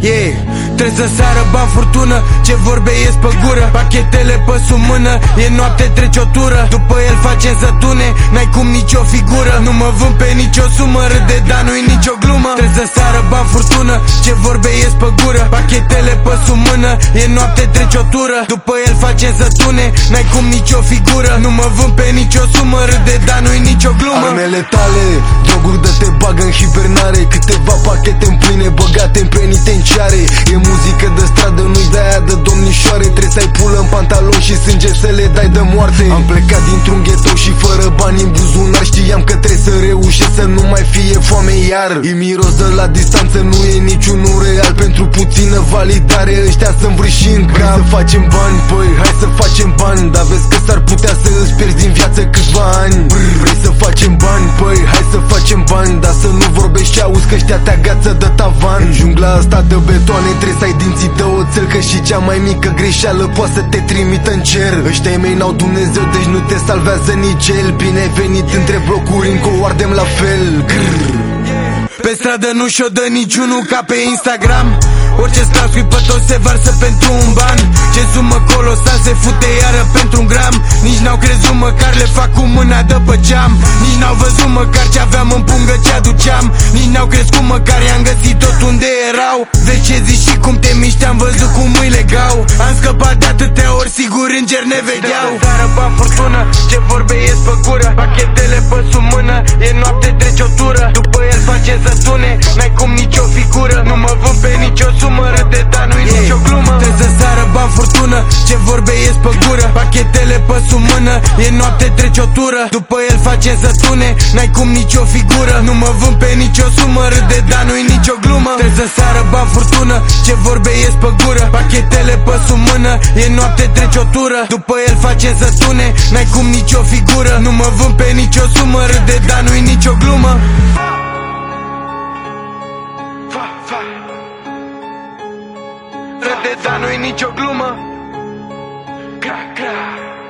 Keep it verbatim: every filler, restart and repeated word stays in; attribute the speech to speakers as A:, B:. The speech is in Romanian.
A: Yeah, trebuie să sară bani furtună, ce vorbe ies pe gură. Pachetele pe sub mână, e noapte, trece o tură. După el facem să tune, n-ai cum nicio figură. Nu mă vând pe nicio sumă, râde, dar nu-i nicio glumă. Trebuie să sară bani furtună, ce vorbe ies pe gură. Pachetele pe sub mână, e noapte, trece o tură. După el facem să tune, n-ai cum nicio figură. Nu mă vând pe nicio sumă, râde, dar nu-i nicio glumă.
B: Armele tale, droguri de te bagă în hibernare. Câteva pachete în pâine băgate în penitenciare. E muzică de stradă, nu-i de-aia de domnișoare. Trebuie să-ai pulă în pantalon și sânge să le dai de moarte. Am plecat dintr-un ghetou și fără bani în buzunar. Știam că trebuie să reușesc să nu mai fie foame iar. E miros de la distanță, nu e niciunul real. Pentru puțină validare ăștia să-mi vrâși în cap. Vrei să facem bani? Păi hai să facem bani. Dar vezi că s-ar putea să îți pierzi din viață câțiva ani. Brr, vrei să facem bani? Păi hai să facem bani. Dar să nu vorbești și auzi că ăștia te agață de tavan. În jungla asta de betoane trebuie să ai dinții de oțel, că și cea mai mică greșeală poate să te trimită în cer. Ăștia mei n-au Dumnezeu, deci nu te salvează nici el. Bine ai venit între blocuri, încă o ardem la fel. Grrr.
A: Pe stradă nu și-o dă niciunul ca pe Instagram. Orice sclanscui pe tot se varsă pentru un ban. Ce sumă colosal se fute iară pentru un gram. Nici n-au crezut măcar, le fac cu mâna de pe geam. Nici n-au văzut măcar ce aveam în pungă, ce aduceam. Nici n-au crescut măcar, i-am găsit tot unde erau. De ce zici și cum te miști, am văzut cum îi legau. Am scăpat de atâtea ori, sigur îngeri ne vedeau. Dară bani furtună, ce vorbe ies pe gură. Pachetele pe sub mână, e noapte, trece o tură. După el facem să tune, n-ai cum nicio figură. Nu mă vând pe nicio sumă, râde, dar nu-i yeah. nicio glumă. Trebuie să sară bani furtună, ce vorbe ies pe gură. Pachetele pe sub mână, e noapte, trece o tură. După el facem să tune, n-ai cum nicio figură. Nu mă vând pe nicio sumă, râde, dar nu-i nicio glumă. Trebuie să sară bani furtună, ce vorbe ies pe gură. Pachetele pe sub mână, e noapte, trece o tură. După el facem să tune, n-ai cum nicio figură. Nu mă vând pe nicio sumă, râde, dar nu-i nicio glumă. Râde, dar nu-i nicio glumă. Cra, cra.